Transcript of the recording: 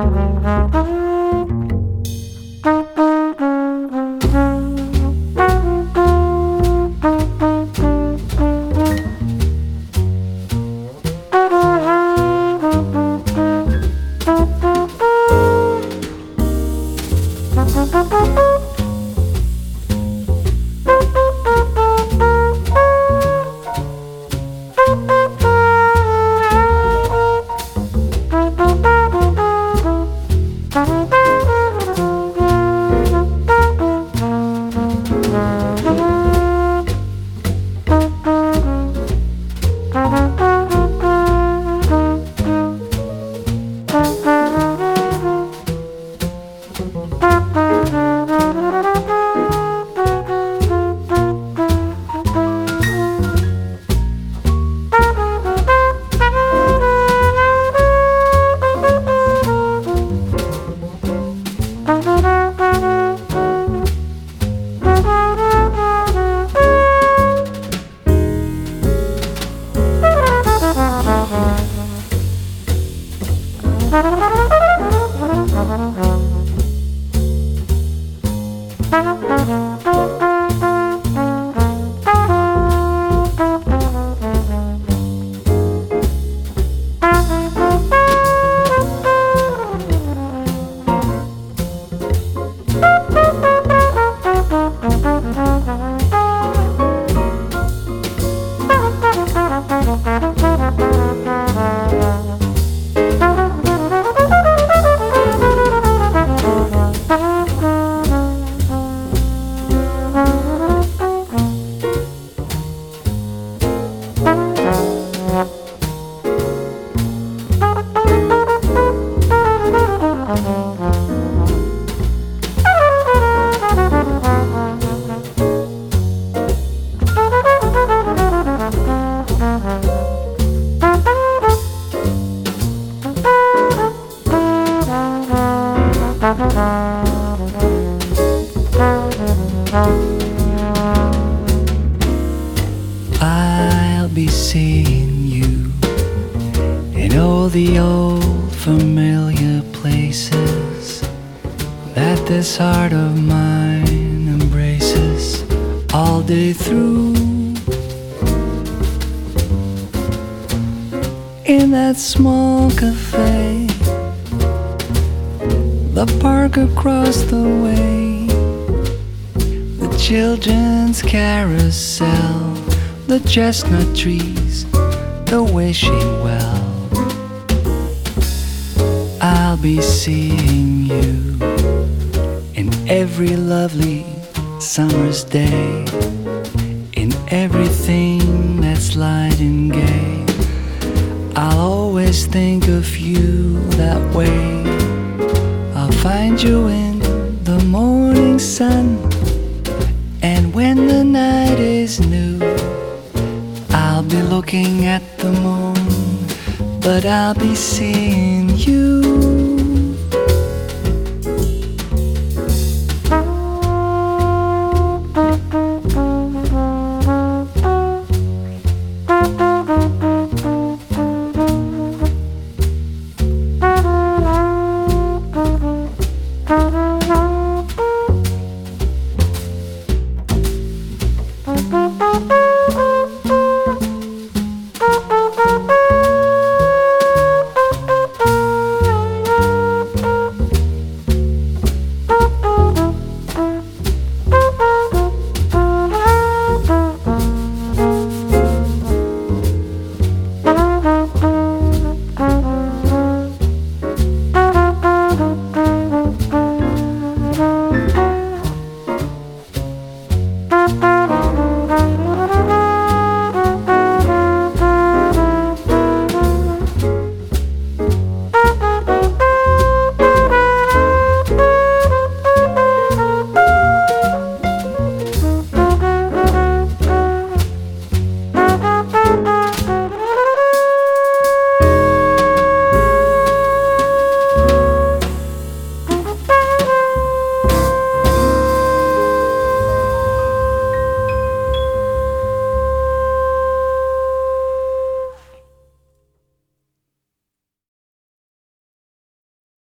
I'll be seeing you in all the old familiar places that this heart of mine embraces all day through. In that small cafe, the park across the way, the children's carousel, the chestnut trees, the wishing well. I'll be seeing you in every lovely summer's day, in everything that's light and gay. I'll always think of you that way. I'll find you in the morning sun, and when the night is new, I'll be looking at the moon, but I'll be seeing you.